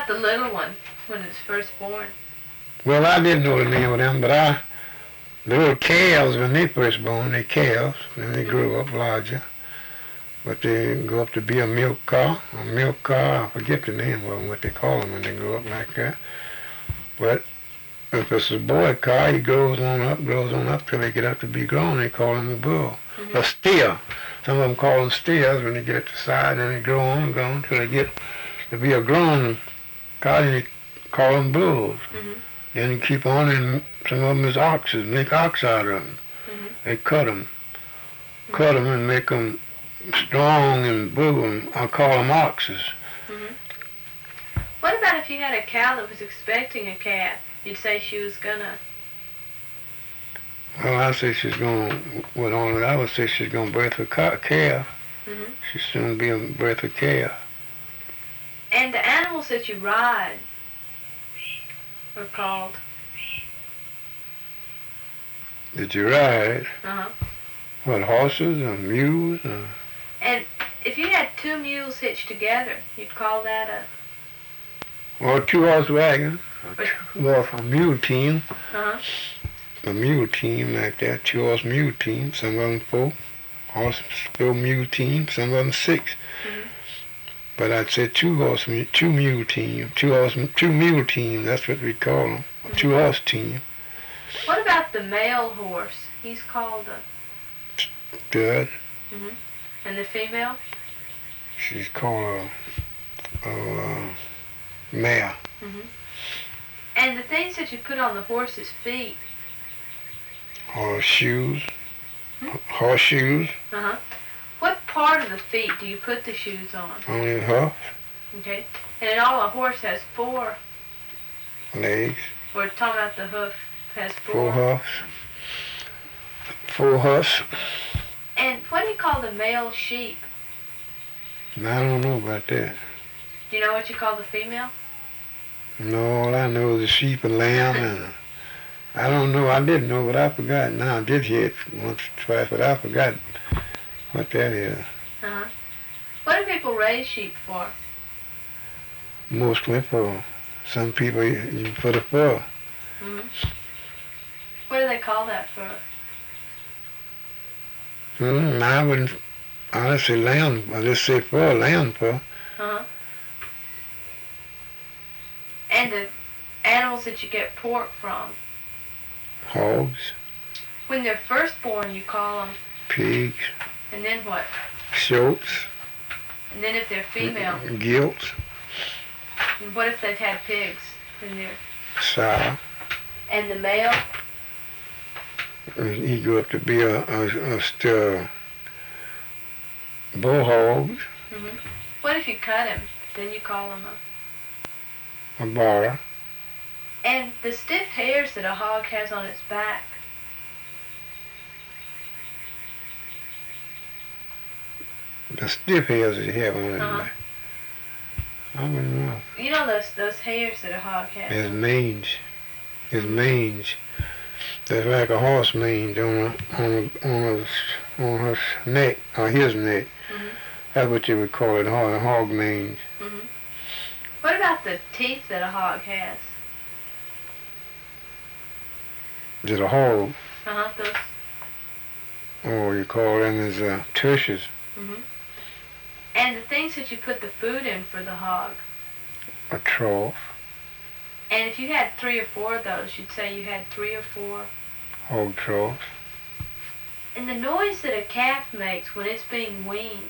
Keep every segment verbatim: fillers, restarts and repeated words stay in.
about the little one when it's first born? Well, I didn't know the name of them, but I, the little calves, when they first born, they calves, and they grew up larger. But they go up to be a milk cow, a milk cow, I forget the name of them, what they call them when they grow up like that. But if it's a boy cow, he grows on up, grows on up till they get up to be grown, they call him a bull. Mm-hmm. A steer. Some of them call them steers when they get at the side, and they grow on, grow on till they get to be a grown cow, and they call them bulls. Mm-hmm. Then you keep on, and some of them is oxes, make ox out of them. Mm-hmm. They cut them, mm-hmm. cut them and make them strong and big, and I call them oxes. Mm-hmm. What about if you had a cow that was expecting a calf? You'd say she was gonna... Well, I say she's gonna, what on it, I would say she's gonna birth a calf. Mm-hmm. She's soon be a birth a calf. And the animals that you ride are called? That you ride? Uh-huh. What, horses or mules? Or... And if you had two mules hitched together, you'd call that a... Or a two-horse wagon. Well, a mule team. Uh-huh. A mule team like that, two-horse mule team. Some of them four. Horse, four mule team. Some of them six. Mm-hmm. But I'd say two-horse, two mule team. Two-horse, two mule team, that's what we call them. A mm-hmm. two-horse team. What about the male horse? He's called a... Stud. Mm-hmm. And the female? She's called a, a mare. Mm-hmm. And the things that you put on the horse's feet? Horseshoes. Hmm? Horseshoes. Uh-huh. What part of the feet do you put the shoes on? On his hoof. Okay. And all a horse has four legs. We're talking about the hoof has four. Four hoofs. Four hoofs. And what do you call the male sheep? I don't know about that. Do you know what you call the female? No, all I know is the sheep and lamb, and I don't know. I didn't know, but I forgot. Now I did hear it once or twice, but I forgot what that is. Uh-huh. What do people raise sheep for? Mostly for some people, for the fur. Mm-hmm. What do they call that fur? Mm, I wouldn't honestly lamb. I just say fur, lamb fur. Uh-huh. And the animals that you get pork from? Hogs. When they're first born, you call them? Pigs. And then what? Shoats. And then if they're female? Gilts. And what if they've had pigs in there? Sow. And the male? He grew up to be a, a, a still bullhogs. Mm-hmm. What if you cut him? Then you call him a... A bar. And the stiff hairs that a hog has on its back. The stiff hairs that you have on its uh-huh. back. I don't know. You know those those hairs that a hog has? His mange. His mange. That's like a horse mange on a, on a, on a, on her neck, or his neck. Mm-hmm. That's what you would call it, a hog mange. Mm-hmm. What about the teeth that a hog has? Is it a hog? Uh-huh, those. Oh, you call them as uh, tushes. Mm-hmm. And the things that you put the food in for the hog? A trough. And if you had three or four of those, you'd say you had three or four? Hog troughs. And the noise that a calf makes when it's being weaned?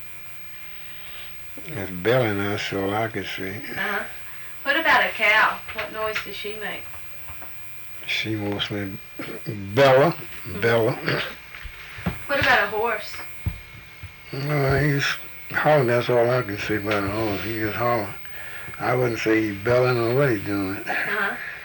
It's belling us, so I can see. Uh-huh. What about a cow? What noise does she make? She mostly bella, mm-hmm. bella. What about a horse? No, he's hollering. That's all I can say about a horse. He is hollering. I wouldn't say he's belling or what he's doing. Uh-huh.